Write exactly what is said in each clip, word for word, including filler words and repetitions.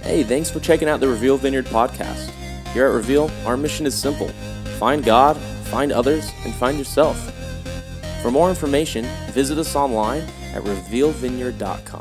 Hey, thanks for checking out the Reveal Vineyard podcast. Here at Reveal, our mission is simple. Find God, find others, and find yourself. For more information, visit us online at reveal vineyard dot com.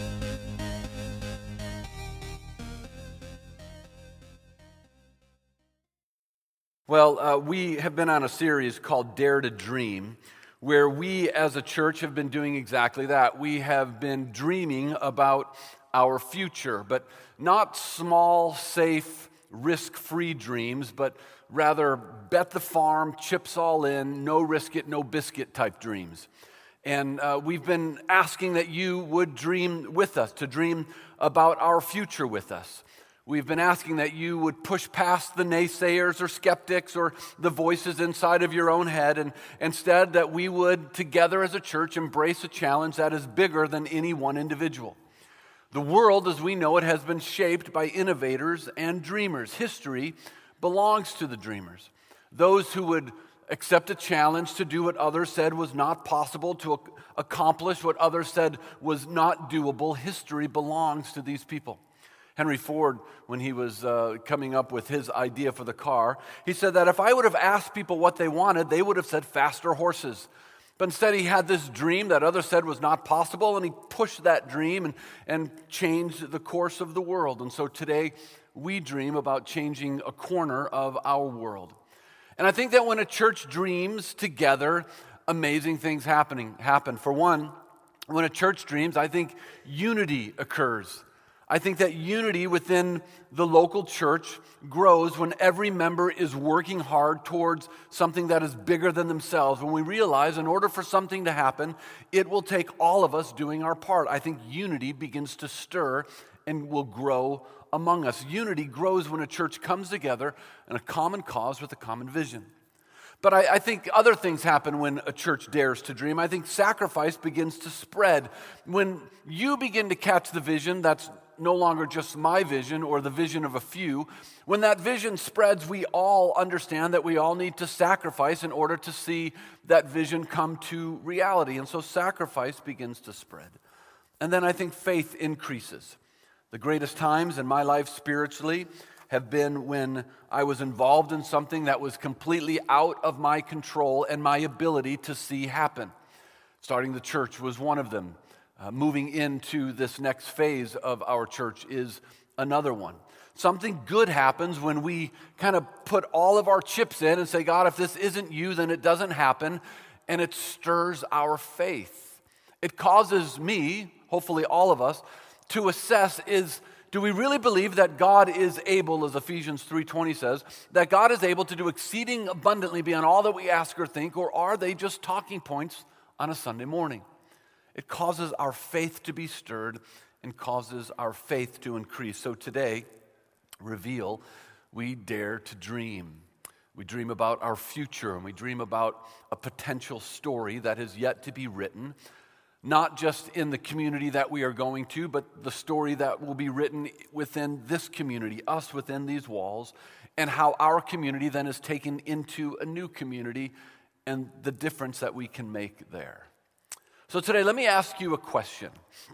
Well, uh, we have been on a series called Dare to Dream, where we as a church have been doing exactly that. We have been dreaming about our future, but not small, safe, risk-free dreams, but rather bet the farm, chips all in, no risk it, no biscuit type dreams. And uh, we've been asking that you would dream with us, to dream about our future with us. We've been asking that you would push past the naysayers or skeptics or the voices inside of your own head, and instead that we would, together as a church, embrace a challenge that is bigger than any one individual. The world, as we know it, has been shaped by innovators and dreamers. History belongs to the dreamers. Those who would accept a challenge to do what others said was not possible, to ac- accomplish what others said was not doable. History belongs to these people. Henry Ford, when he was uh, coming up with his idea for the car, he said that if I would have asked people what they wanted, they would have said faster horses. But instead he had this dream that others said was not possible, and he pushed that dream and, and changed the course of the world. And so today we dream about changing a corner of our world. And I think that when a church dreams together, amazing things happening happen. For one, when a church dreams, I think unity occurs. I think that unity within the local church grows when every member is working hard towards something that is bigger than themselves. When we realize in order for something to happen, it will take all of us doing our part. I think unity begins to stir and will grow among us. Unity grows when a church comes together in a common cause with a common vision. But I, I think other things happen when a church dares to dream. I think sacrifice begins to spread. When you begin to catch the vision that's no longer just my vision or the vision of a few, when that vision spreads, we all understand that we all need to sacrifice in order to see that vision come to reality. And so sacrifice begins to spread. And then I think faith increases. The greatest times in my life spiritually have been when I was involved in something that was completely out of my control and my ability to see happen. Starting the church was one of them. Uh, moving into this next phase of our church is another one. Something good happens when we kind of put all of our chips in and say, God, if this isn't you, then it doesn't happen. And it stirs our faith. It causes me, hopefully all of us, to assess is, do we really believe that God is able, as Ephesians three twenty says, that God is able to do exceeding abundantly beyond all that we ask or think, or are they just talking points on a Sunday morning? It causes our faith to be stirred and causes our faith to increase. So today, Reveal, we dare to dream. We dream about our future, and we dream about a potential story that is yet to be written, not just in the community that we are going to, but the story that will be written within this community, us within these walls, and how our community then is taken into a new community and the difference that we can make there. So today, let me ask you a question.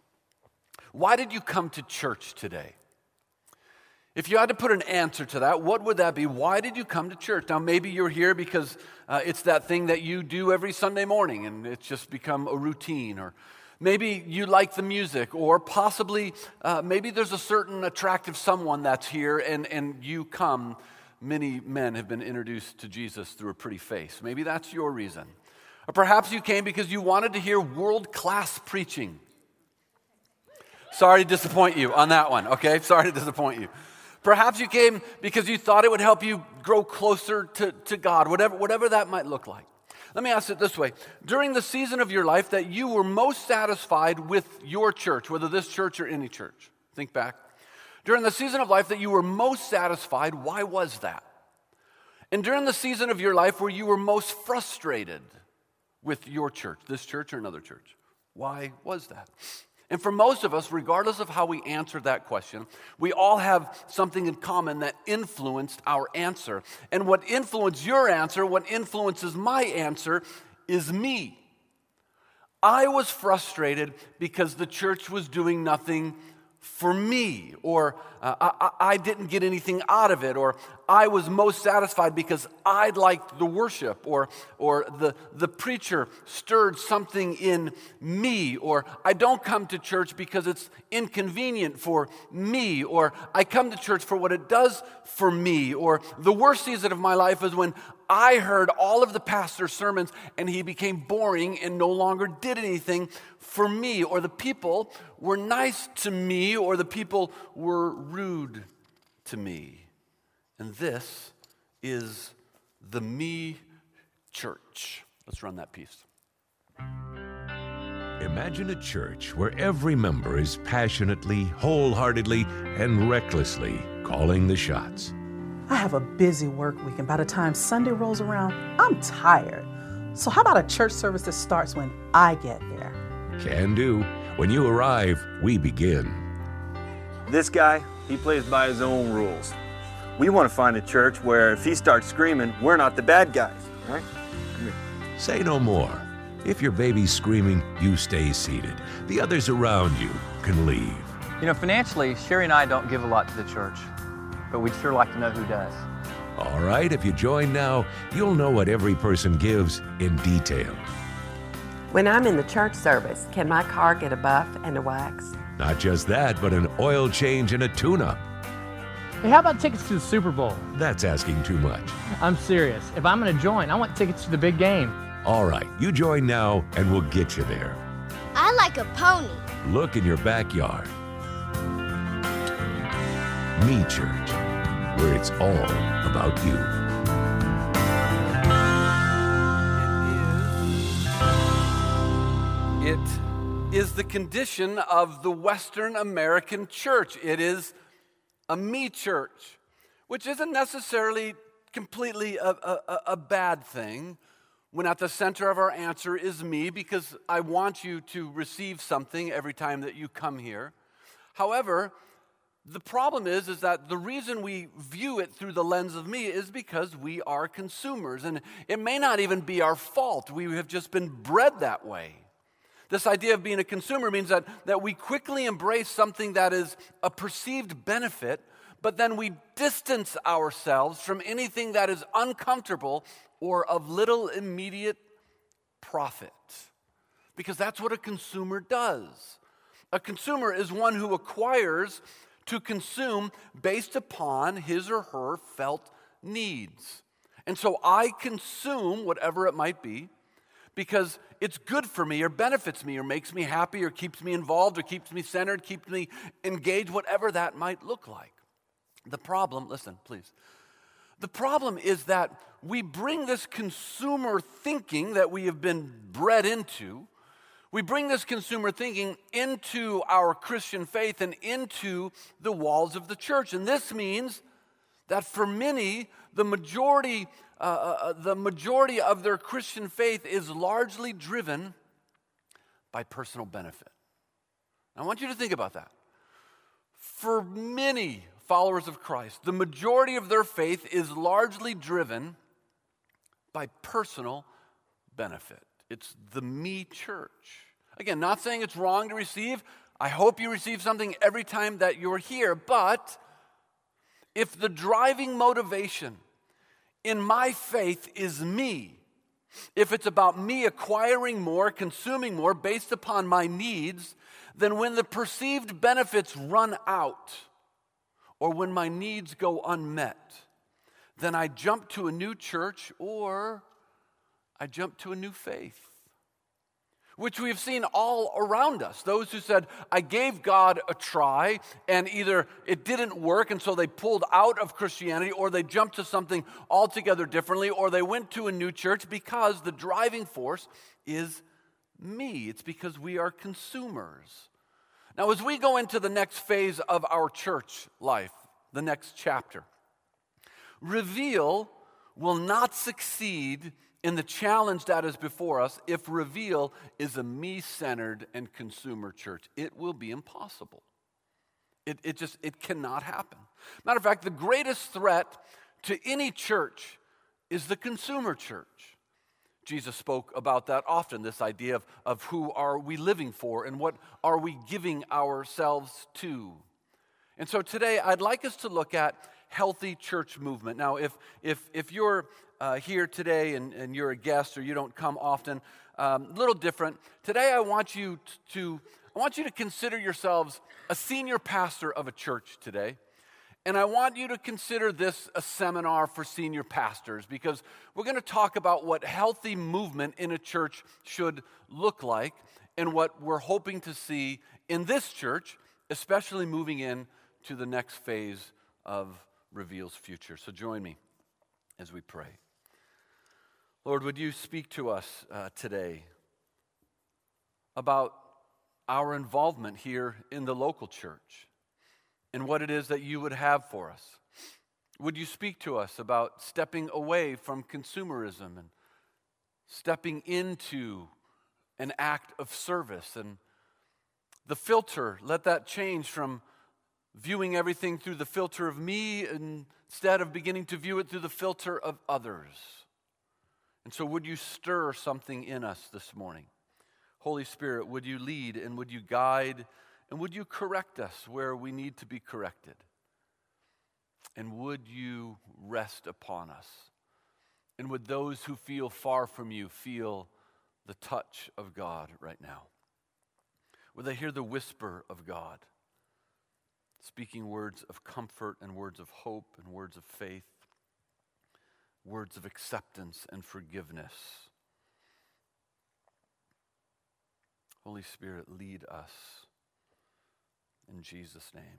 Why did you come to church today? If you had to put an answer to that, what would that be? Why did you come to church? Now, maybe you're here because uh, it's that thing that you do every Sunday morning and it's just become a routine. Or maybe you like the music, or possibly uh, maybe there's a certain attractive someone that's here and, and you come. Many men have been introduced to Jesus through a pretty face. Maybe that's your reason. Or perhaps you came because you wanted to hear world-class preaching. Sorry to disappoint you on that one, okay? Sorry to disappoint you. Perhaps you came because you thought it would help you grow closer to, to God, whatever, whatever that might look like. Let me ask it this way. During the season of your life that you were most satisfied with your church, whether this church or any church, think back. During the season of life that you were most satisfied, why was that? And during the season of your life where you were most frustrated with your church, this church or another church, why was that? And for most of us, regardless of how we answer that question, we all have something in common that influenced our answer. And what influenced your answer, what influences my answer, is me. I was frustrated because the church was doing nothing for me, or uh, I, I didn't get anything out of it, or I was most satisfied because I liked the worship, or or the, the preacher stirred something in me, or I don't come to church because it's inconvenient for me, or I come to church for what it does for me, or the worst season of my life is when I heard all of the pastor's sermons and he became boring and no longer did anything for me, or the people were nice to me, or the people were rude to me. And this is the me church. Let's run that piece. Imagine a church where every member is passionately, wholeheartedly, and recklessly calling the shots. I have a busy work week, and by the time Sunday rolls around, I'm tired. So how about a church service that starts when I get there? Can do. When you arrive, we begin. This guy, he plays by his own rules. We want to find a church where if he starts screaming, we're not the bad guys, right? Come here. Say no more. If your baby's screaming, you stay seated. The others around you can leave. You know, financially, Sherry and I don't give a lot to the church, but we'd sure like to know who does. All right, if you join now, you'll know what every person gives in detail. When I'm in the church service, can my car get a buff and a wax? Not just that, but an oil change and a tune-up. Hey, how about tickets to the Super Bowl? That's asking too much. I'm serious. If I'm going to join, I want tickets to the big game. All right, you join now and we'll get you there. I like a pony. Look in your backyard. Me Church, where it's all about you. It is the condition of the Western American church. It is a me church, which isn't necessarily completely a, a, a bad thing when at the center of our answer is me, because I want you to receive something every time that you come here. However, the problem is, is that the reason we view it through the lens of me is because we are consumers, and it may not even be our fault. We have just been bred that way. This idea of being a consumer means that, that we quickly embrace something that is a perceived benefit, but then we distance ourselves from anything that is uncomfortable or of little immediate profit. Because that's what a consumer does. A consumer is one who acquires to consume based upon his or her felt needs. And so I consume whatever it might be because it's good for me or benefits me or makes me happy or keeps me involved or keeps me centered, keeps me engaged, whatever that might look like. The problem, listen, please. The problem is that we bring this consumer thinking that we have been bred into, we bring this consumer thinking into our Christian faith and into the walls of the church. And this means that for many, the majority, uh, uh, the majority of their Christian faith is largely driven by personal benefit. I want you to think about that. For many followers of Christ, the majority of their faith is largely driven by personal benefit. It's the me church. Again, not saying it's wrong to receive. I hope you receive something every time that you're here, but if the driving motivation in my faith is me, if it's about me acquiring more, consuming more based upon my needs, then when the perceived benefits run out, or when my needs go unmet, then I jump to a new church or I jump to a new faith, which we have seen all around us. Those who said, I gave God a try, and either it didn't work, and so they pulled out of Christianity, or they jumped to something altogether differently, or they went to a new church because the driving force is me. It's because we are consumers. Now, as we go into the next phase of our church life, the next chapter, Reveal will not succeed in the challenge that is before us if Reveal is a me-centered and consumer church. It will be impossible. It, it just, it cannot happen. Matter of fact, the greatest threat to any church is the consumer church. Jesus spoke about that often, this idea of, of who are we living for and what are we giving ourselves to. And so today I'd like us to look at healthy church movement. Now, if if if you're uh, here today and, and you're a guest or you don't come often, um, a little different. Today I want you t- to I want you to consider yourselves a senior pastor of a church today. And I want you to consider this a seminar for senior pastors, because we're going to talk about what healthy movement in a church should look like and what we're hoping to see in this church, especially moving in to the next phase of Reveal's future. So join me as we pray. Lord, would you speak to us uh, today about our involvement here in the local church and what it is that you would have for us? Would you speak to us about stepping away from consumerism and stepping into an act of service? And the filter, let that change from viewing everything through the filter of me instead of beginning to view it through the filter of others. And so would you stir something in us this morning? Holy Spirit, would you lead and would you guide and would you correct us where we need to be corrected? And would you rest upon us? And would those who feel far from you feel the touch of God right now? Would they hear the whisper of God, speaking words of comfort and words of hope and words of faith, words of acceptance and forgiveness? Holy Spirit, lead us. In Jesus' name,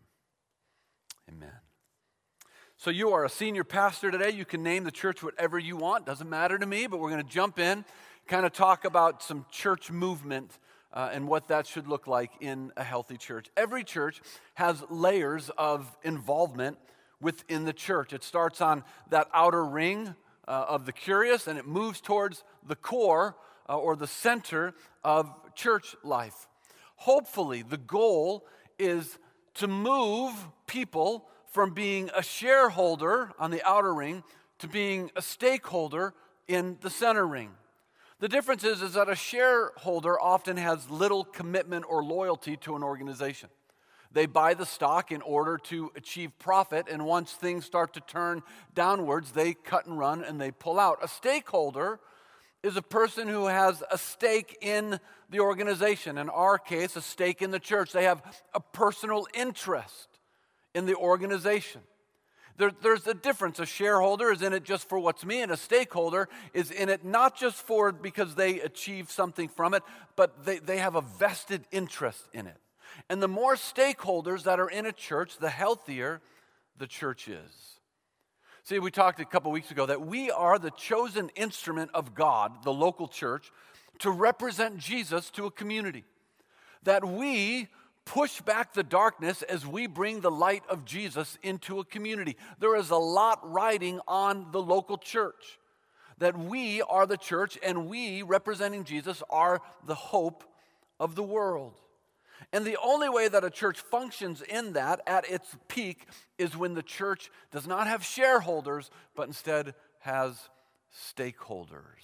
amen. So you are a senior pastor today. You can name the church whatever you want. Doesn't matter to me, but we're going to jump in, kind of talk about some church movement uh, and what that should look like in a healthy church. Every church has layers of involvement within the church. It starts on that outer ring uh, of the curious, and it moves towards the core uh, or the center of church life. Hopefully, the goal is to move people from being a shareholder on the outer ring to being a stakeholder in the center ring. The difference is, is that a shareholder often has little commitment or loyalty to an organization. They buy the stock in order to achieve profit, and once things start to turn downwards, they cut and run and they pull out. A stakeholder is a person who has a stake in the organization. In our case, a stake in the church. They have a personal interest in the organization. There, there's a difference. A shareholder is in it just for what's me, and a stakeholder is in it not just for because they achieve something from it, but they, they have a vested interest in it. And the more stakeholders that are in a church, the healthier the church is. See, we talked a couple weeks ago that we are the chosen instrument of God, the local church, to represent Jesus to a community. That we push back the darkness as we bring the light of Jesus into a community. There is a lot riding on the local church. That we are the church, and we, representing Jesus, are the hope of the world. And the only way that a church functions in that at its peak is when the church does not have shareholders, but instead has stakeholders.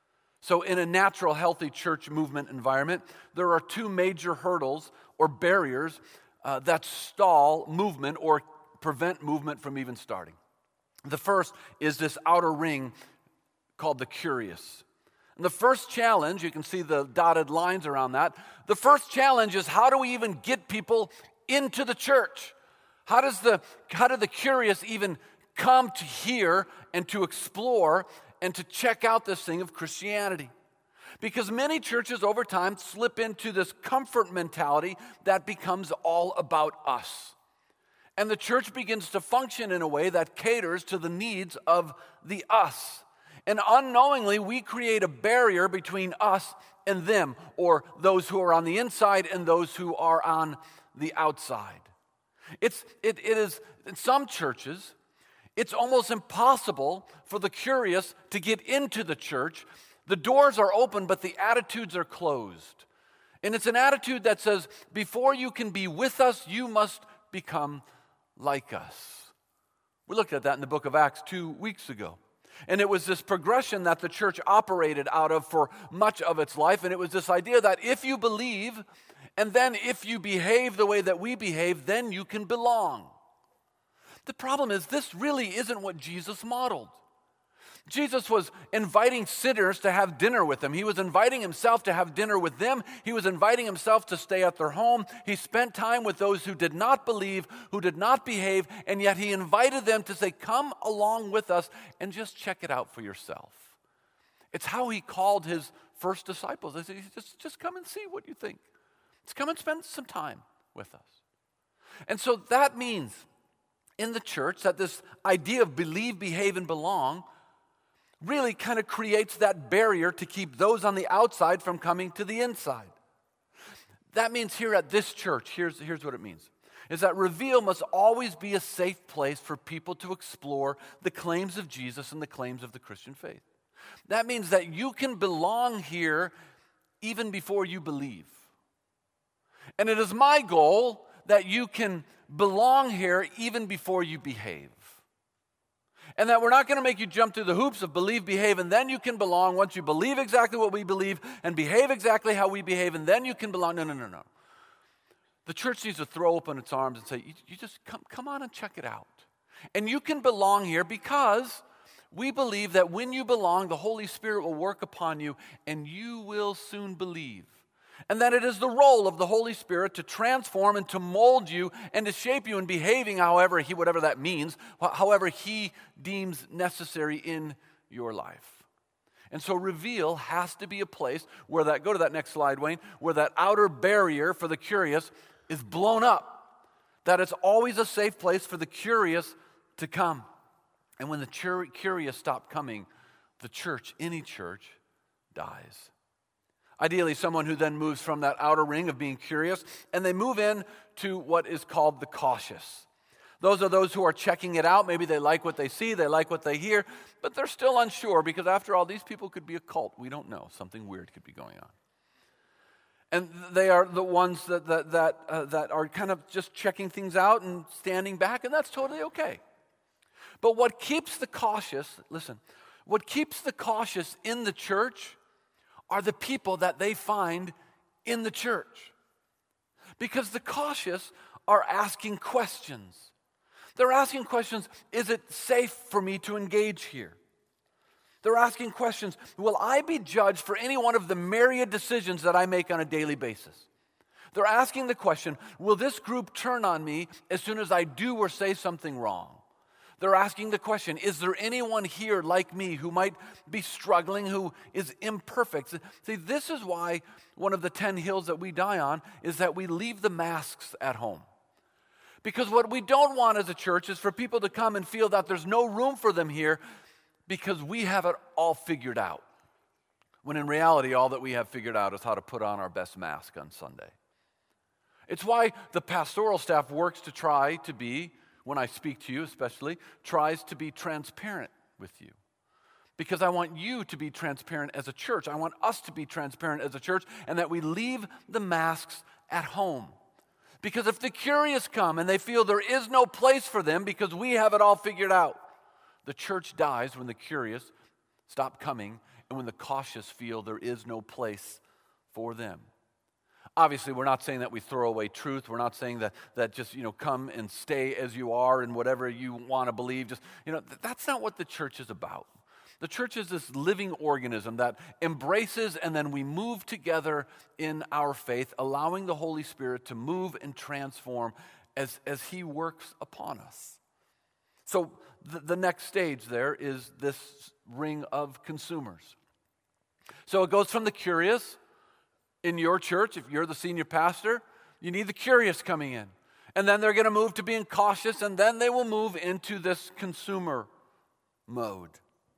So in a natural, healthy church movement environment, there are two major hurdles or barriers uh, that stall movement or prevent movement from even starting. The first is this outer ring called the curious. And the first challenge, you can see the dotted lines around that. The first challenge is, how do we even get people into the church? How does the how do the curious even come to hear and to explore and to check out this thing of Christianity? Because many churches over time slip into this comfort mentality that becomes all about us. And the church begins to function in a way that caters to the needs of the us. And unknowingly, we create a barrier between us and them, or those who are on the inside and those who are on the outside. It's, it, it is, in some churches, it's almost impossible for the curious to get into the church. The doors are open, but the attitudes are closed. And it's an attitude that says, before you can be with us, you must become like us. We looked at that in the book of Acts two weeks ago. And it was this progression that the church operated out of for much of its life. And it was this idea that if you believe, and then if you behave the way that we behave, then you can belong. The problem is, this really isn't what Jesus modeled. Jesus was inviting sinners to have dinner with him. He was inviting himself to have dinner with them. He was inviting himself to stay at their home. He spent time with those who did not believe, who did not behave, and yet he invited them to say, come along with us and just check it out for yourself. It's how he called his first disciples. He said, just, just come and see what you think. Just come and spend some time with us. And so that means in the church that this idea of believe, behave, and belong really kind of creates that barrier to keep those on the outside from coming to the inside. That means here at this church, here's, here's what it means, is that Reveal must always be a safe place for people to explore the claims of Jesus and the claims of the Christian faith. That means that you can belong here even before you believe. And it is my goal that you can belong here even before you behave. And that we're not going to make you jump through the hoops of believe, behave, and then you can belong. Once you believe exactly what we believe and behave exactly how we behave, and then you can belong. No, no, no, no. The church needs to throw open its arms and say, you, you just come, come on and check it out. And you can belong here because we believe that when you belong, the Holy Spirit will work upon you and you will soon believe. And that it is the role of the Holy Spirit to transform and to mold you and to shape you in behaving however he, whatever that means, however he deems necessary in your life. And so Reveal has to be a place where that, go to that next slide, Wayne, where that outer barrier for the curious is blown up. That it's always a safe place for the curious to come. And when the curious stop coming, the church, any church, dies. Ideally, someone who then moves from that outer ring of being curious, and they move in to what is called the cautious. Those are those who are checking it out. Maybe they like what they see, they like what they hear, but they're still unsure because after all, these people could be a cult. We don't know. Something weird could be going on. And they are the ones that, that, that, uh, that are kind of just checking things out and standing back, and that's totally okay. But what keeps the cautious, listen, what keeps the cautious in the church are the people that they find in the church. Because the cautious are asking questions. They're asking questions, is it safe for me to engage here? They're asking questions, will I be judged for any one of the myriad decisions that I make on a daily basis? They're asking the question, will this group turn on me as soon as I do or say something wrong? They're asking the question, is there anyone here like me who might be struggling, who is imperfect? See, this is why one of the ten hills that we die on is that we leave the masks at home. Because what we don't want as a church is for people to come and feel that there's no room for them here because we have it all figured out. When in reality, all that we have figured out is how to put on our best mask on Sunday. It's why the pastoral staff works to try to be, when I speak to you especially, tries to be transparent with you. Because I want you to be transparent as a church. I want us to be transparent as a church, and that we leave the masks at home. Because if the curious come and they feel there is no place for them because we have it all figured out, the church dies when the curious stop coming and when the cautious feel there is no place for them. Obviously, we're not saying that we throw away truth. We're not saying that, that just, you know, come and stay as you are and whatever you want to believe. Just, you know, th- that's not what the church is about. The church is this living organism that embraces and then we move together in our faith, allowing the Holy Spirit to move and transform as, as He works upon us. So the, the next stage there is this ring of consumers. So it goes from the curious. In your church, if you're the senior pastor, you need the curious coming in. And then they're going to move to being cautious, and then they will move into this consumer mode.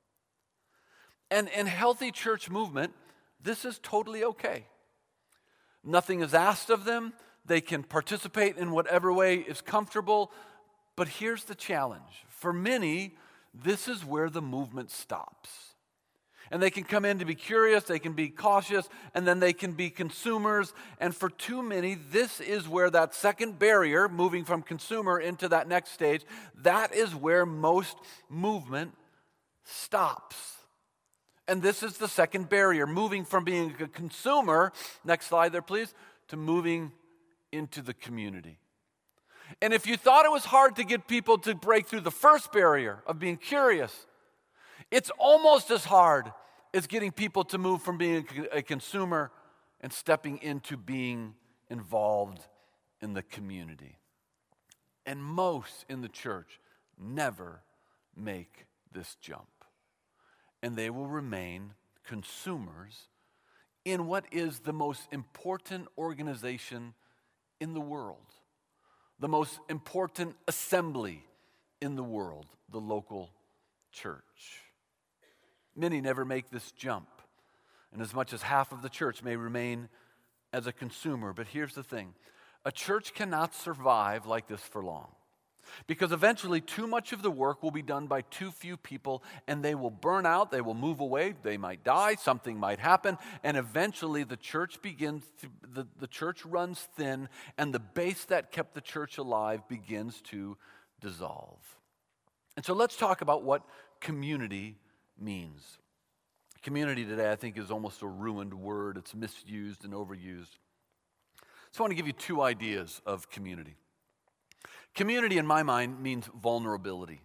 And in healthy church movement, this is totally okay. Nothing is asked of them. They can participate in whatever way is comfortable. But here's the challenge. For many, this is where the movement stops. And they can come in to be curious, they can be cautious, and then they can be consumers. And for too many, this is where that second barrier, moving from consumer into that next stage, that is where most movement stops. And this is the second barrier, moving from being a consumer, next slide there please, to moving into the community. And if you thought it was hard to get people to break through the first barrier of being curious, it's almost as hard as getting people to move from being a consumer and stepping into being involved in the community. And most in the church never make this jump. And they will remain consumers in what is the most important organization in the world, the most important assembly in the world, the local church. Many never make this jump, and as much as half of the church may remain as a consumer. But here's the thing, a church cannot survive like this for long. Because eventually too much of the work will be done by too few people, and they will burn out, they will move away, they might die, something might happen, and eventually the church begins to, the, the church runs thin, and the base that kept the church alive begins to dissolve. And so let's talk about what community means. Community today, I think, is almost a ruined word. It's misused and overused. So I want to give you two ideas of community. Community, in my mind, means vulnerability.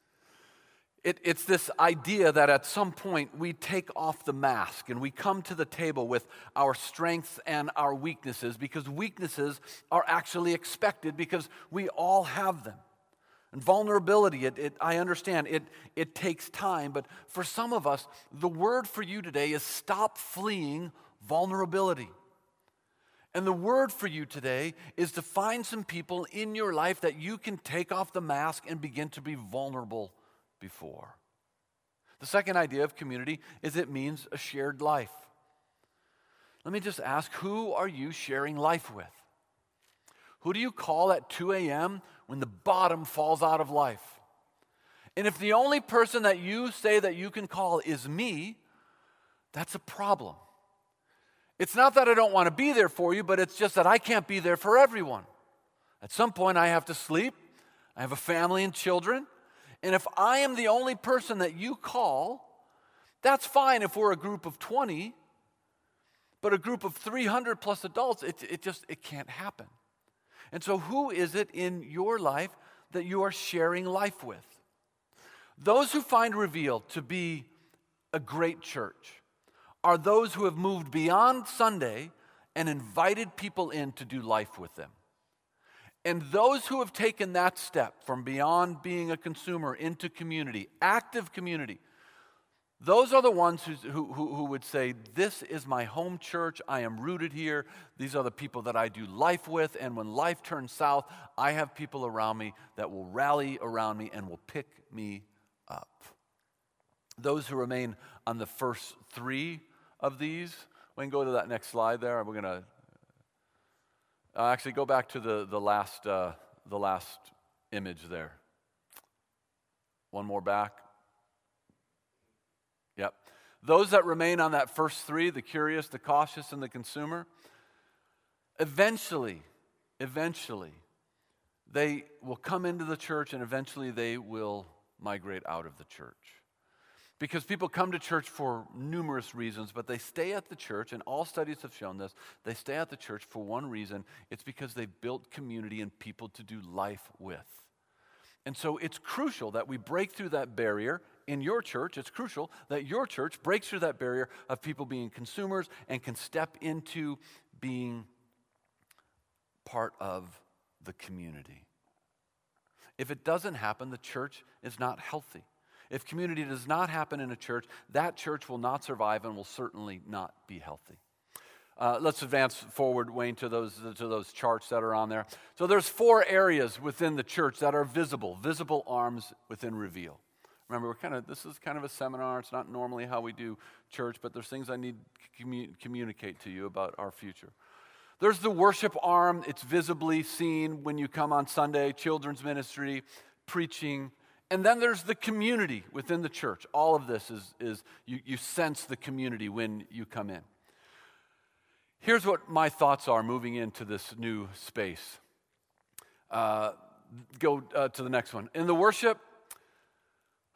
It, it's this idea that at some point we take off the mask and we come to the table with our strengths and our weaknesses, because weaknesses are actually expected because we all have them. And vulnerability, it, it, I understand, it, it takes time, but for some of us, the word for you today is stop fleeing vulnerability. And the word for you today is to find some people in your life that you can take off the mask and begin to be vulnerable before. The second idea of community is it means a shared life. Let me just ask, who are you sharing life with? Who do you call at two a.m. when the bottom falls out of life? And if the only person that you say that you can call is me, that's a problem. It's not that I don't want to be there for you, but it's just that I can't be there for everyone. At some point, I have to sleep. I have a family and children. And if I am the only person that you call, that's fine if we're a group of twenty, but a group of three hundred plus adults, it, it just, it can't happen. And so who is it in your life that you are sharing life with? Those who find Reveal to be a great church are those who have moved beyond Sunday and invited people in to do life with them. And those who have taken that step from beyond being a consumer into community, active community, those are the ones who, who, who would say, this is my home church, I am rooted here, these are the people that I do life with, and when life turns south, I have people around me that will rally around me and will pick me up. Those who remain on the first three of these, we can go to that next slide there. We're going to uh, actually go back to the the last uh, the last image there. One more back. Yep. Those that remain on that first three, the curious, the cautious, and the consumer, eventually, eventually, they will come into the church, and eventually they will migrate out of the church. Because people come to church for numerous reasons, but they stay at the church, and all studies have shown this, they stay at the church for one reason. It's because they built community and people to do life with. And so it's crucial that we break through that barrier in your church. It's crucial that your church breaks through that barrier of people being consumers and can step into being part of the community. If it doesn't happen, the church is not healthy. If community does not happen in a church, that church will not survive and will certainly not be healthy. Uh, let's advance forward, Wayne, to those to those charts that are on there. So there's four areas within the church that are visible, visible arms within Reveal. Remember, we're kind of this is kind of a seminar. It's not normally how we do church, but there's things I need to commu- communicate to you about our future. There's the worship arm. It's visibly seen when you come on Sunday, children's ministry, preaching. And then there's the community within the church. All of this is, is you, you sense the community when you come in. Here's what my thoughts are moving into this new space. Uh, go uh, to the next one. In the worship,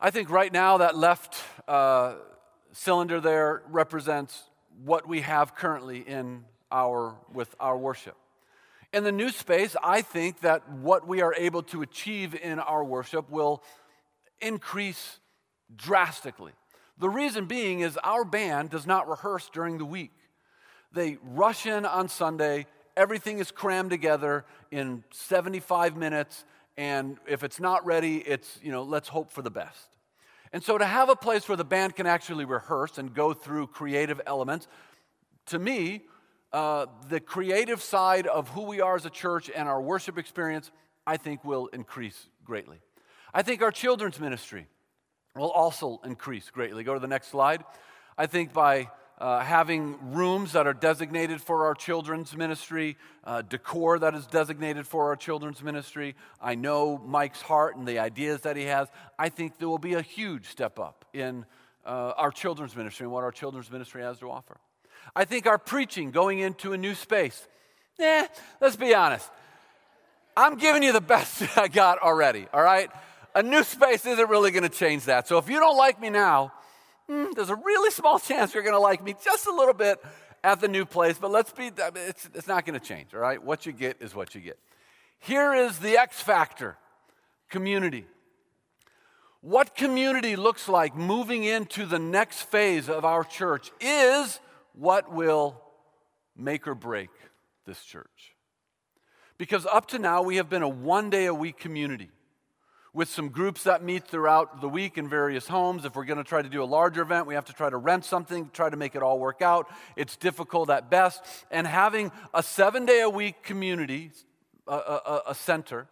I think right now that left uh, cylinder there represents what we have currently in our with our worship. In the new space, I think that what we are able to achieve in our worship will increase drastically. The reason being is our band does not rehearse during the week. They rush in on Sunday, everything is crammed together in seventy-five minutes, and if it's not ready, it's, you know, let's hope for the best. And so to have a place where the band can actually rehearse and go through creative elements, to me, uh, the creative side of who we are as a church and our worship experience, I think will increase greatly. I think our children's ministry will also increase greatly. Go to the next slide. I think by uh, having rooms that are designated for our children's ministry, uh, decor that is designated for our children's ministry, I know Mike's heart and the ideas that he has. I think there will be a huge step up in uh, our children's ministry and what our children's ministry has to offer. I think our preaching going into a new space, eh, let's be honest. I'm giving you the best I got already, all right? A new space isn't really going to change that. So if you don't like me now, hmm, there's a really small chance you're going to like me just a little bit at the new place. But let's be, it's, it's not going to change, all right? What you get is what you get. Here is the X factor, community. What community looks like moving into the next phase of our church is what will make or break this church. Because up to now, we have been a one-day-a-week community with some groups that meet throughout the week in various homes. If we're going to try to do a larger event, we have to try to rent something, try to make it all work out. It's difficult at best. And having a seven-day-a-week community, a, a, a center,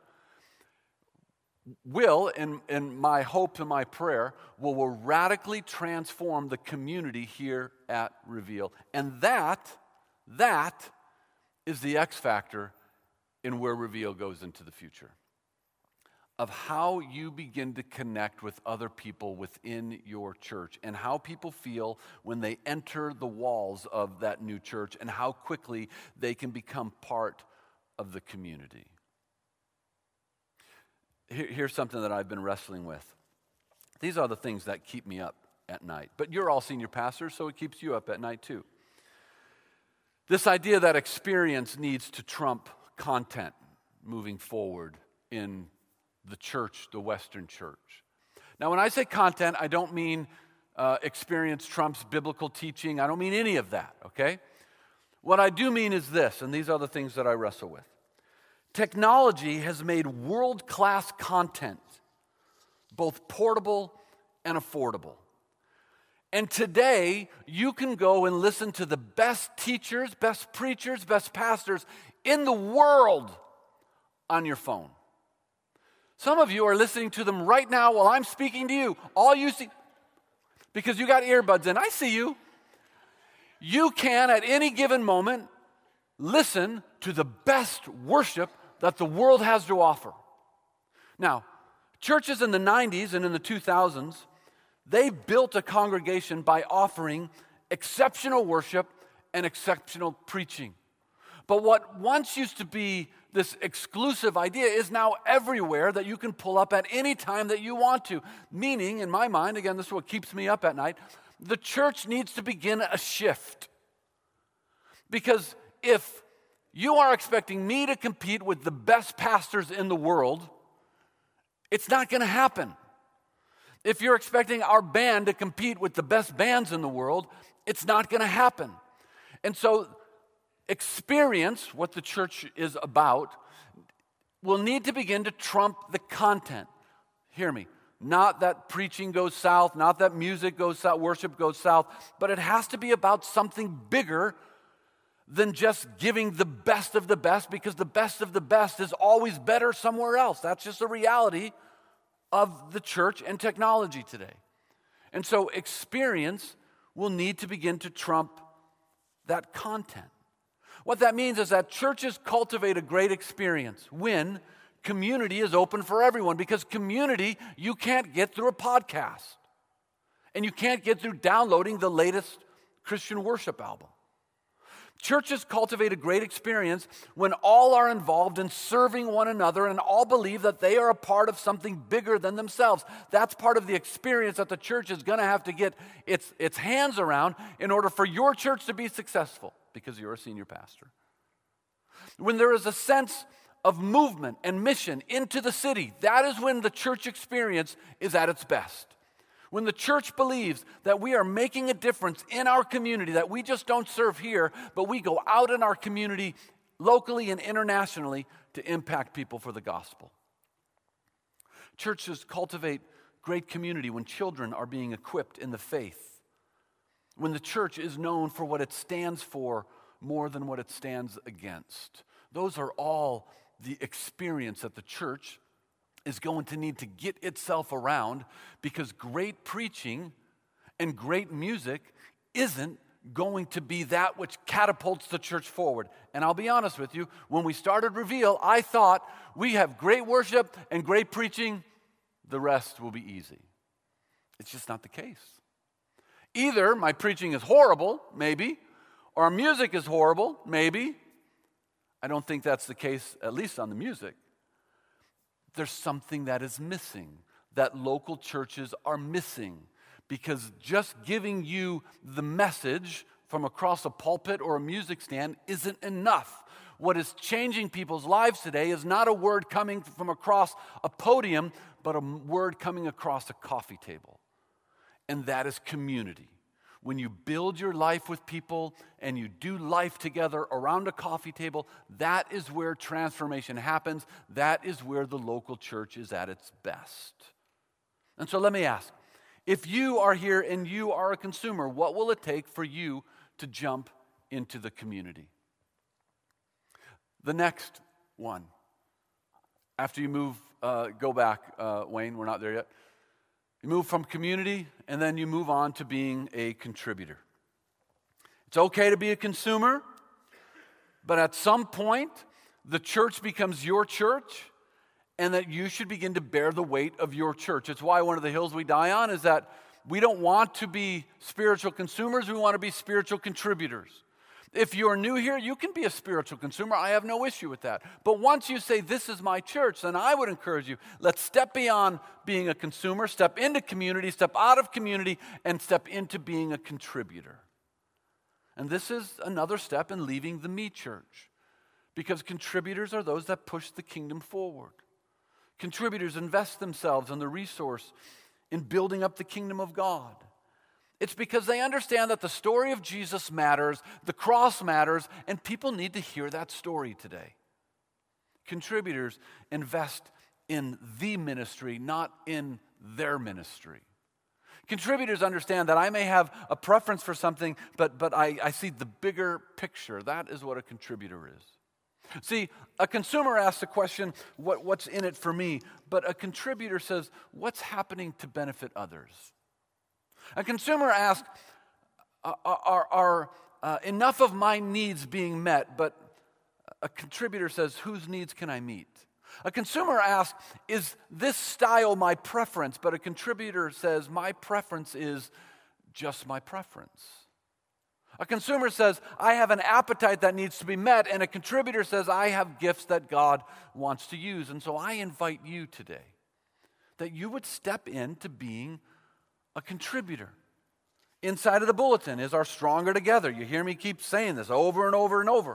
will, in, in my hope and my prayer, will, will radically transform the community here at Reveal. And that, that is the X factor in where Reveal goes into the future. Of how you begin to connect with other people within your church and how people feel when they enter the walls of that new church and how quickly they can become part of the community. Here's something that I've been wrestling with. These are the things that keep me up at night. But you're all senior pastors, so it keeps you up at night too. This idea that experience needs to trump content moving forward in the church, the Western church. Now, when I say content, I don't mean uh, experience trumps biblical teaching. I don't mean any of that, okay? What I do mean is this, and these are the things that I wrestle with. Technology has made world-class content both portable and affordable. And today, you can go and listen to the best teachers, best preachers, best pastors in the world on your phone. Some of you are listening to them right now while I'm speaking to you. All you see, because you got earbuds in, I see you. You can, at any given moment, listen to the best worship that the world has to offer. Now, churches in the nineties and in the two thousands, they built a congregation by offering exceptional worship and exceptional preaching. But what once used to be this exclusive idea is now everywhere that you can pull up at any time that you want to. Meaning, in my mind, again, this is what keeps me up at night, the church needs to begin a shift. Because if you are expecting me to compete with the best pastors in the world, it's not going to happen. If you're expecting our band to compete with the best bands in the world, it's not going to happen. And so experience, what the church is about, will need to begin to trump the content. Hear me. Not that preaching goes south, not that music goes south, worship goes south, but it has to be about something bigger than just giving the best of the best, because the best of the best is always better somewhere else. That's just the reality of the church and technology today. And so experience will need to begin to trump that content. What that means is that churches cultivate a great experience when community is open for everyone, because community you can't get through a podcast, and you can't get through downloading the latest Christian worship album. Churches cultivate a great experience when all are involved in serving one another and all believe that they are a part of something bigger than themselves. That's part of the experience that the church is going to have to get its, its hands around in order for your church to be successful, because you're a senior pastor. When there is a sense of movement and mission into the city, that is when the church experience is at its best. When the church believes that we are making a difference in our community, that we just don't serve here, but we go out in our community locally and internationally to impact people for the gospel. Churches cultivate great community when children are being equipped in the faith, when the church is known for what it stands for more than what it stands against. Those are all the experience that the church is going to need to get itself around, because great preaching and great music isn't going to be that which catapults the church forward. And I'll be honest with you, when we started Reveal, I thought we have great worship and great preaching, the rest will be easy. It's just not the case. Either my preaching is horrible, maybe, or our music is horrible, maybe. I don't think that's the case, at least on the music. There's something that is missing, that local churches are missing, because just giving you the message from across a pulpit or a music stand isn't enough. What is changing people's lives today is not a word coming from across a podium, but a word coming across a coffee table. And that is community. When you build your life with people and you do life together around a coffee table, that is where transformation happens. That is where the local church is at its best. And so let me ask, if you are here and you are a consumer, what will it take for you to jump into the community? The next one, after you move, uh, go back, uh, Wayne, we're not there yet. You move from community, and then you move on to being a contributor. It's okay to be a consumer, but at some point, the church becomes your church, and that you should begin to bear the weight of your church. It's why one of the hills we die on is that we don't want to be spiritual consumers, we want to be spiritual contributors. If you're new here, you can be a spiritual consumer. I have no issue with that. But once you say, this is my church, then I would encourage you, let's step beyond being a consumer, step into community, step out of community, and step into being a contributor. And this is another step in leaving the me church, because contributors are those that push the kingdom forward. Contributors invest themselves and the resource in building up the kingdom of God. It's because they understand that the story of Jesus matters, the cross matters, and people need to hear that story today. Contributors invest in the ministry, not in their ministry. Contributors understand that I may have a preference for something, but, but I, I see the bigger picture. That is what a contributor is. See, a consumer asks the question, what, what's in it for me? But a contributor says, what's happening to benefit others? A consumer asks, are, are, are uh, enough of my needs being met? But a contributor says, whose needs can I meet? A consumer asks, is this style my preference? But a contributor says, my preference is just my preference. A consumer says, I have an appetite that needs to be met. And a contributor says, I have gifts that God wants to use. And so I invite you today that you would step into being a contributor. Inside of the bulletin is our Stronger Together. You hear me keep saying this over and over and over.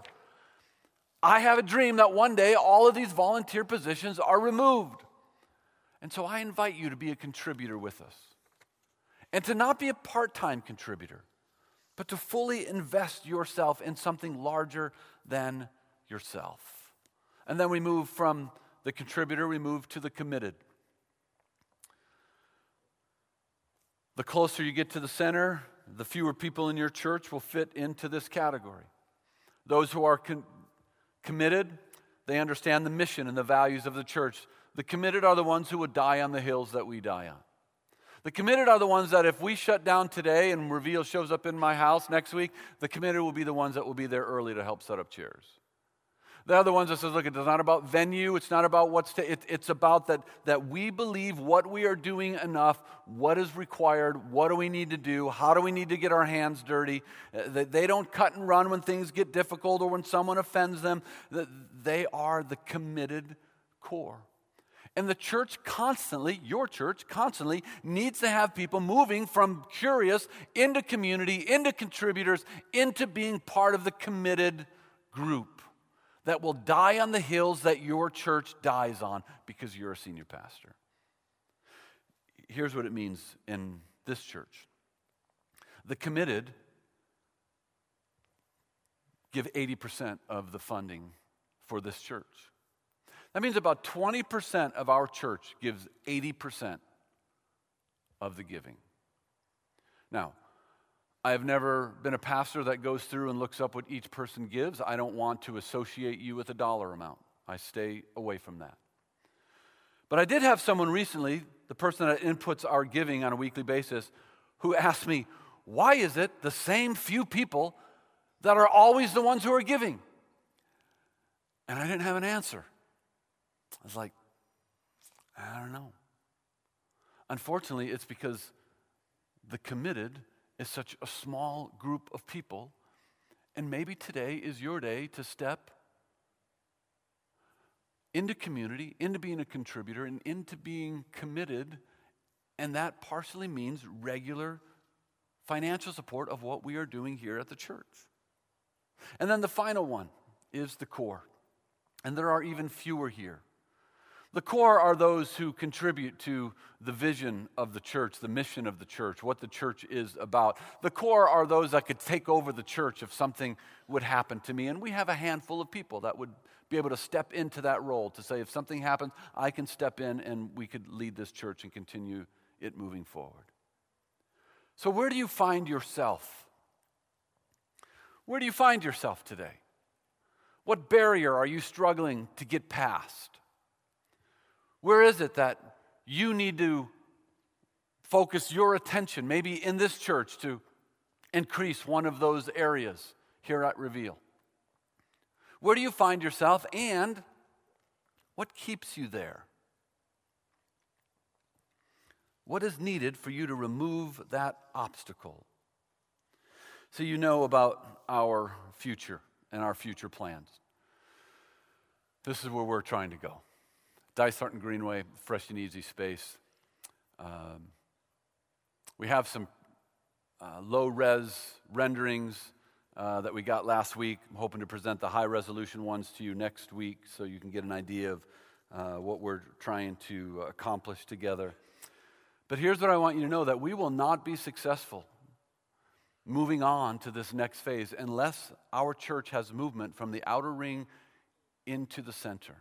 I have a dream that one day all of these volunteer positions are removed. And so I invite you to be a contributor with us. And to not be a part-time contributor, but to fully invest yourself in something larger than yourself. And then we move from the contributor, we move to the committed. The closer you get to the center, the fewer people in your church will fit into this category. Those who are con- committed, they understand the mission and the values of the church. The committed are the ones who would die on the hills that we die on. The committed are the ones that if we shut down today and Reveal shows up in my house next week, the committed will be the ones that will be there early to help set up chairs. The other ones that says, look, it's not about venue, it's not about what's, to, it, it's about that, that we believe what we are doing enough, what is required, what do we need to do, how do we need to get our hands dirty. Uh, they don't cut and run when things get difficult or when someone offends them. They are the committed core. And the church constantly, your church constantly, needs to have people moving from curious into community, into contributors, into being part of the committed group that will die on the hills that your church dies on because you're a senior pastor. Here's what it means in this church. The committed give eighty percent of the funding for this church. That means about twenty percent of our church gives eighty percent of the giving. Now, I have never been a pastor that goes through and looks up what each person gives. I don't want to associate you with a dollar amount. I stay away from that. But I did have someone recently, the person that inputs our giving on a weekly basis, who asked me, why is it the same few people that are always the ones who are giving? And I didn't have an answer. I was like, I don't know. Unfortunately, it's because the committed is such a small group of people, and maybe today is your day to step into community, into being a contributor, and into being committed, and that partially means regular financial support of what we are doing here at the church. And then the final one is the core, and there are even fewer here. The core are those who contribute to the vision of the church, the mission of the church, what the church is about. The core are those that could take over the church if something would happen to me. And we have a handful of people that would be able to step into that role to say, if something happens, I can step in and we could lead this church and continue it moving forward. So where do you find yourself? Where do you find yourself today? What barrier are you struggling to get past? Where is it that you need to focus your attention, maybe in this church, to increase one of those areas here at Reveal? Where do you find yourself, and what keeps you there? What is needed for you to remove that obstacle? So you know about our future and our future plans. This is where we're trying to go. Dysart Greenway, fresh and easy space. Um, we have some uh, low-res renderings uh, that we got last week. I'm hoping to present the high-resolution ones to you next week so you can get an idea of uh, what we're trying to accomplish together. But here's what I want you to know, that we will not be successful moving on to this next phase unless our church has movement from the outer ring into the center.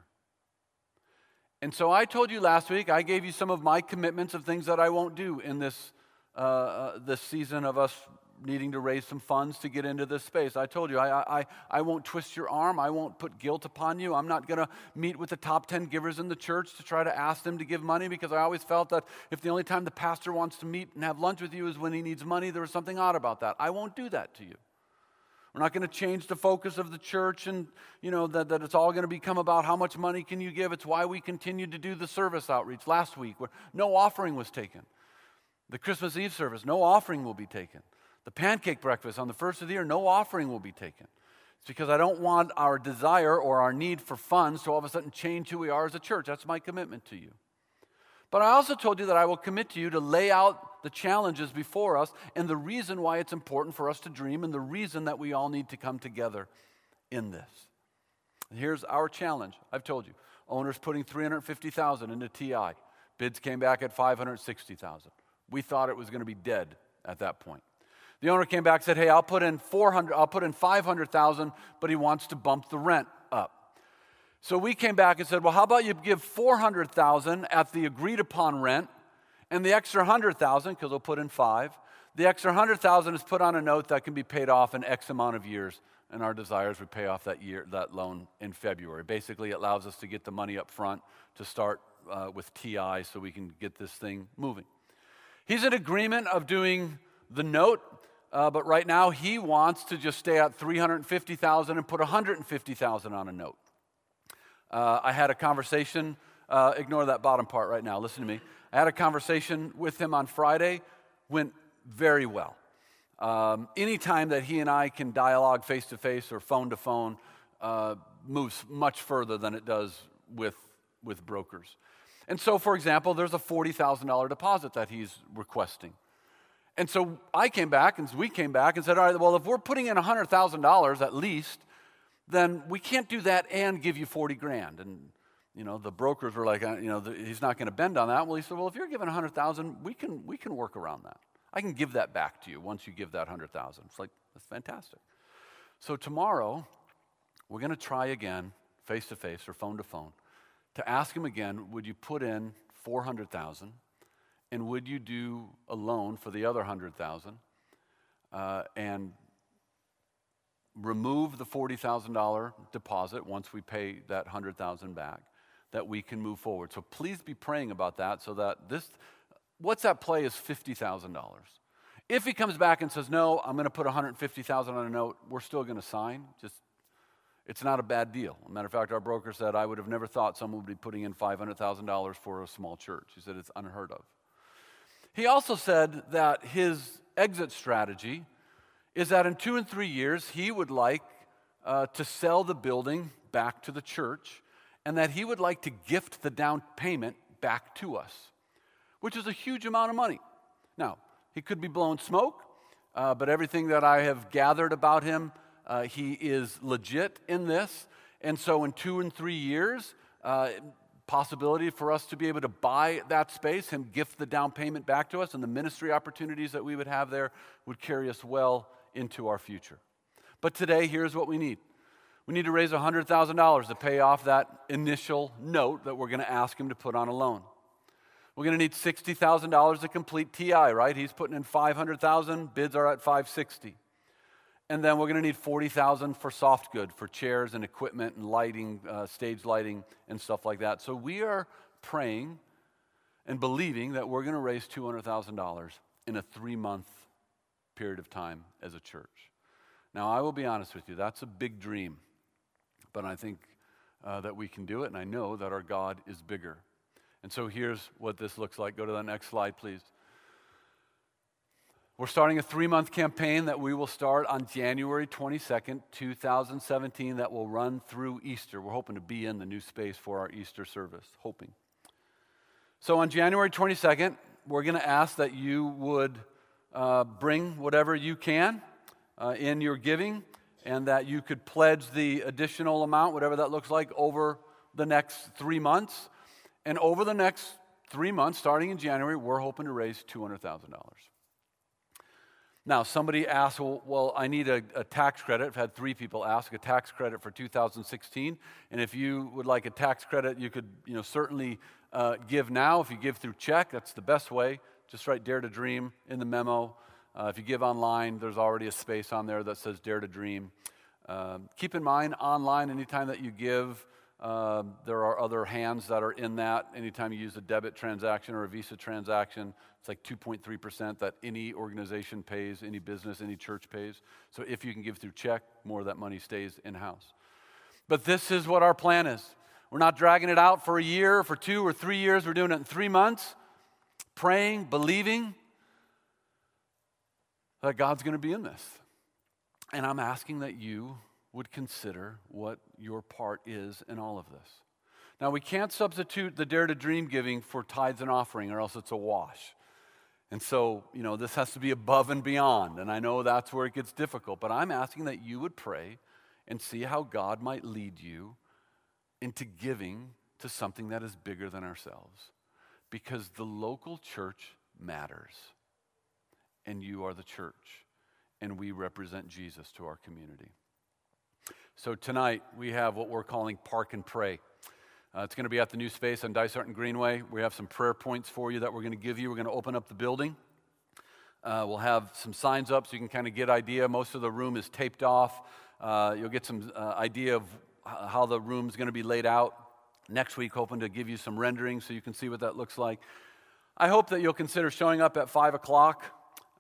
And so I told you last week, I gave you some of my commitments of things that I won't do in this uh, uh, this season of us needing to raise some funds to get into this space. I told you, I, I, I won't twist your arm. I won't put guilt upon you. I'm not going to meet with the top ten givers in the church to try to ask them to give money, because I always felt that if the only time the pastor wants to meet and have lunch with you is when he needs money, there was something odd about that. I won't do that to you. We're not going to change the focus of the church and, you know, that, that it's all going to become about how much money can you give. It's why we continued to do the service outreach last week where no offering was taken. The Christmas Eve service, no offering will be taken. The pancake breakfast on the first of the year, no offering will be taken. It's because I don't want our desire or our need for funds to all of a sudden change who we are as a church. That's my commitment to you. But I also told you that I will commit to you to lay out the challenges before us and the reason why it's important for us to dream and the reason that we all need to come together in this. And here's our challenge. I've told you, owners putting three hundred fifty thousand dollars into T I. Bids came back at five hundred sixty thousand dollars. We thought it was going to be dead at that point. The owner came back and said, hey, I'll put in four hundred, I'll put in five hundred thousand dollars, but he wants to bump the rent up. So we came back and said, well, how about you give four hundred thousand dollars at the agreed upon rent, and the extra one hundred thousand dollars, because we'll put in five, the extra one hundred thousand dollars is put on a note that can be paid off in X amount of years, and our desires would pay off that year, that loan in February. Basically, it allows us to get the money up front to start uh, with T I so we can get this thing moving. He's in agreement of doing the note, uh, but right now he wants to just stay at three hundred fifty thousand dollars and put one hundred fifty thousand dollars on a note. Uh, I had a conversation, uh, ignore that bottom part right now, listen to me. I had a conversation with him on Friday, went very well. Um, anytime that he and I can dialogue face-to-face or phone-to-phone uh, moves much further than it does with, with brokers. And so, for example, there's a forty thousand dollars deposit that he's requesting. And so I came back, and we came back and said, all right, well, if we're putting in one hundred thousand dollars at least, then we can't do that and give you forty grand. And, you know, the brokers were like, you know, the, he's not going to bend on that. Well, he said, well, if you're giving one hundred thousand dollars, we can, we can work around that. I can give that back to you once you give that one hundred thousand dollars. It's like, that's fantastic. So tomorrow, we're going to try again, face-to-face or phone-to-phone, to ask him again, would you put in four hundred thousand dollars, and would you do a loan for the other one hundred thousand dollars, uh, and remove the forty thousand dollars deposit once we pay that one hundred thousand dollars back, that we can move forward. So please be praying about that so that this, what's at play is fifty thousand dollars. If he comes back and says, no, I'm going to put one hundred fifty thousand dollars on a note, we're still going to sign. Just, it's not a bad deal. As a matter of fact, our broker said, I would have never thought someone would be putting in five hundred thousand dollars for a small church. He said it's unheard of. He also said that his exit strategy is that in two and three years, he would like uh, to sell the building back to the church, and that he would like to gift the down payment back to us, which is a huge amount of money. Now, he could be blowing smoke, uh, but everything that I have gathered about him, uh, he is legit in this. And so in two and three years, uh, possibility for us to be able to buy that space, him gift the down payment back to us, and the ministry opportunities that we would have there would carry us well into our future. But today, here's what we need. We need to raise one hundred thousand dollars to pay off that initial note that we're going to ask him to put on a loan. We're going to need sixty thousand dollars to complete T I, right? He's putting in five hundred thousand dollars, bids are at five hundred sixty thousand dollars. And then we're going to need forty thousand dollars for soft good, for chairs and equipment and lighting, uh, stage lighting and stuff like that. So we are praying and believing that we're going to raise two hundred thousand dollars in a three-month period of time as a church. Now, I will be honest with you, that's a big dream, but I think uh, that we can do it, and I know that our God is bigger. And so here's what this looks like. Go to the next slide, please. We're starting a three-month campaign that we will start on January twenty-second, two thousand seventeen, that will run through Easter. We're hoping to be in the new space for our Easter service, hoping. So on January twenty-second, we're going to ask that you would uh, bring whatever you can uh, in your giving, and that you could pledge the additional amount, whatever that looks like, over the next three months. And over the next three months, starting in January, we're hoping to raise two hundred thousand dollars. Now, somebody asked, well, well I need a, a tax credit. I've had three people ask a tax credit for two thousand sixteen. And if you would like a tax credit, you could you know, certainly uh, give now. If you give through check, that's the best way. Just write Dare to Dream in the memo. Uh, if you give online, there's already a space on there that says Dare to Dream. Uh, keep in mind, online, anytime that you give, uh, there are other hands that are in that. Anytime you use a debit transaction or a Visa transaction, it's like two point three percent that any organization pays, any business, any church pays. So if you can give through check, more of that money stays in-house. But this is what our plan is. We're not dragging it out for a year, for two or three years. We're doing it in three months, praying, believing that God's going to be in this. And I'm asking that you would consider what your part is in all of this. Now, we can't substitute the Dare to Dream giving for tithes and offering, or else it's a wash. And so, you know, this has to be above and beyond. And I know that's where it gets difficult. But I'm asking that you would pray and see how God might lead you into giving to something that is bigger than ourselves. Because the local church matters. And you are the church. And we represent Jesus to our community. So tonight, we have what we're calling Park and Pray. Uh, it's going to be at the new space on Dysart and Greenway. We have some prayer points for you that we're going to give you. We're going to open up the building. Uh, we'll have some signs up so you can kind of get idea. Most of the room is taped off. Uh, you'll get some uh, idea of how the room's going to be laid out. Next week, hoping to give you some renderings so you can see what that looks like. I hope that you'll consider showing up at five o'clock.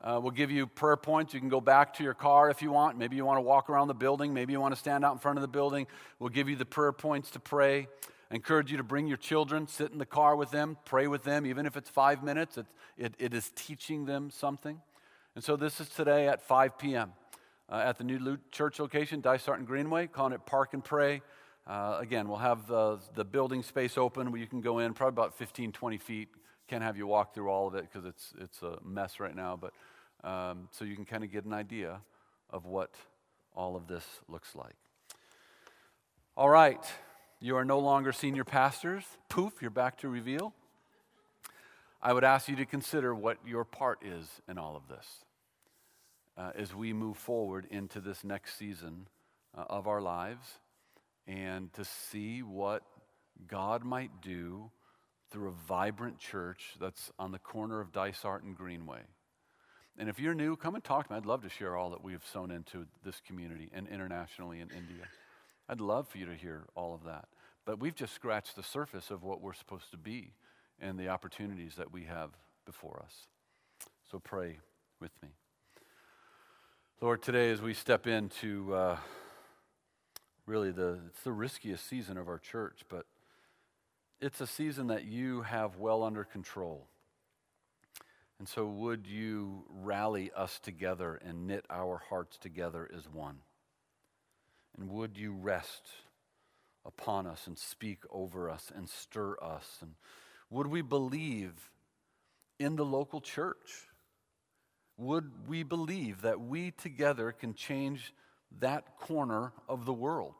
Uh, we'll give you prayer points. You can go back to your car if you want. Maybe you want to walk around the building. Maybe you want to stand out in front of the building. We'll give you the prayer points to pray. I encourage you to bring your children, sit in the car with them, pray with them, even if it's five minutes. It, it, it is teaching them something. And so this is today at five p.m. Uh, at the new church location, Dysart and Greenway, calling it Park and Pray. Uh, again, we'll have the, the building space open where you can go in, probably about fifteen, twenty feet. Can't have you walk through all of it because it's, it's a mess right now, but um, so you can kind of get an idea of what all of this looks like. All right, you are no longer senior pastors. Poof, you're back to Reveal. I would ask you to consider what your part is in all of this uh, as we move forward into this next season uh, of our lives, and to see what God might do through a vibrant church that's on the corner of Dysart and Greenway. And if you're new, come and talk to me. I'd love to share all that we've sown into this community and internationally in India. I'd love for you to hear all of that. But we've just scratched the surface of what we're supposed to be and the opportunities that we have before us. So pray with me. Lord, today as we step into uh, really the it's the riskiest season of our church, but it's a season that you have well under control. And so would you rally us together and knit our hearts together as one? And would you rest upon us and speak over us and stir us? And would we believe in the local church? Would we believe that we together can change that corner of the world?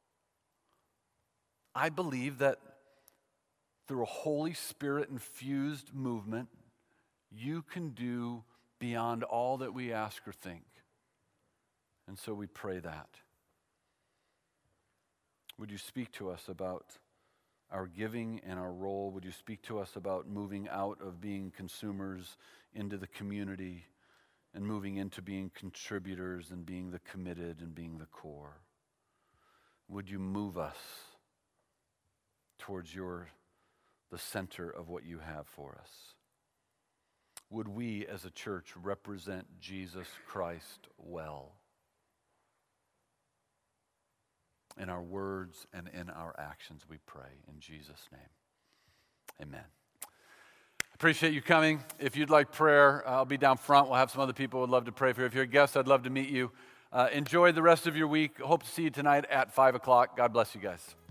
I believe that through a Holy Spirit-infused movement, you can do beyond all that we ask or think. And so we pray that. Would you speak to us about our giving and our role? Would you speak to us about moving out of being consumers into the community and moving into being contributors and being the committed and being the core? Would you move us towards your the center of what you have for us? Would we as a church represent Jesus Christ well in our words and in our actions, we pray in Jesus' name. Amen. Appreciate you coming. If you'd like prayer, I'll be down front. We'll have some other people who would love to pray for you. If you're a guest, I'd love to meet you. Uh, enjoy the rest of your week. Hope to see you tonight at five o'clock. God bless you guys.